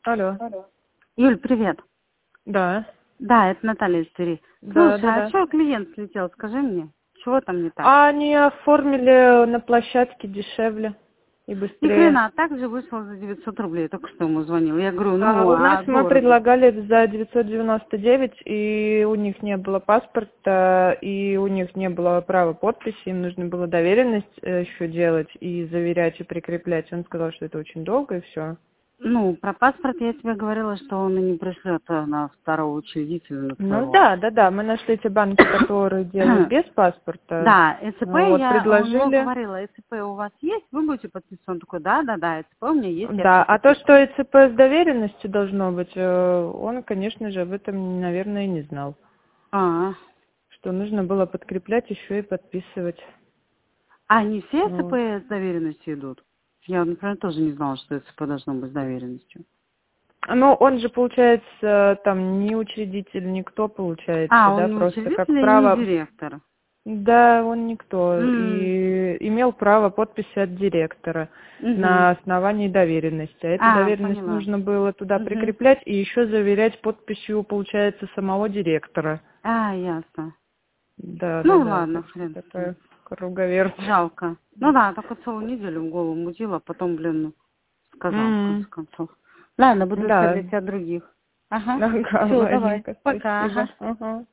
Алло. Юль, привет. Да. Да, это Наталья из Твери. Да, Слушай, да, а да. что клиент слетел? Скажи мне, чего там не так? А они оформили на площадке дешевле и Ни быстрее. хрена, так же вышло за 900 рублей. Только что ему звонил. Я говорю, А ну, у нас а мы дорого? предлагали за 999, и у них не было паспорта, и у них не было права подписи, им нужно было доверенность еще делать и заверять и прикреплять. Он сказал, что это очень долго и все. Ну, про паспорт я тебе говорила, что он и не пришлет на второго учредителя, на Ну своего. да, да, да. Мы нашли те банки, которые делают без паспорта. Да, ЭЦП, Ну вот, я у него предложили. говорила, ЭЦП у вас есть? Вы будете подписывать? Он такой, да, ЭЦП у меня есть, я Да, все а то, подпишу. что ЭЦП с доверенностью должно быть, он, конечно же, об этом, наверное, не знал. А, Что нужно было подкреплять еще и подписывать. а не все ЭЦП Вот. с доверенностью идут? Я, например, тоже не знала, что ЭЦП должно быть с доверенностью. Но он же, получается, там не учредитель, никто, получается, А, да, он не просто как учредитель и не право. директор. Да, он никто. М, И имел право подписи от директора мгм. на основании доверенности. А эту А, доверенность поняла. нужно было туда Мгм. прикреплять и еще заверять подписью, получается, самого директора. А, ясно. Да, да, Ну да, ладно, так что хрен с ним. такая круговерть. Жалко. Ну да, только целую неделю в голову мутила, а потом, ну, сказал, в конце М, концов. Ладно, буду искать Да, для тебя других. Ага. ага, Все, давай. ладненько, Пока, ага. спасибо. Ага.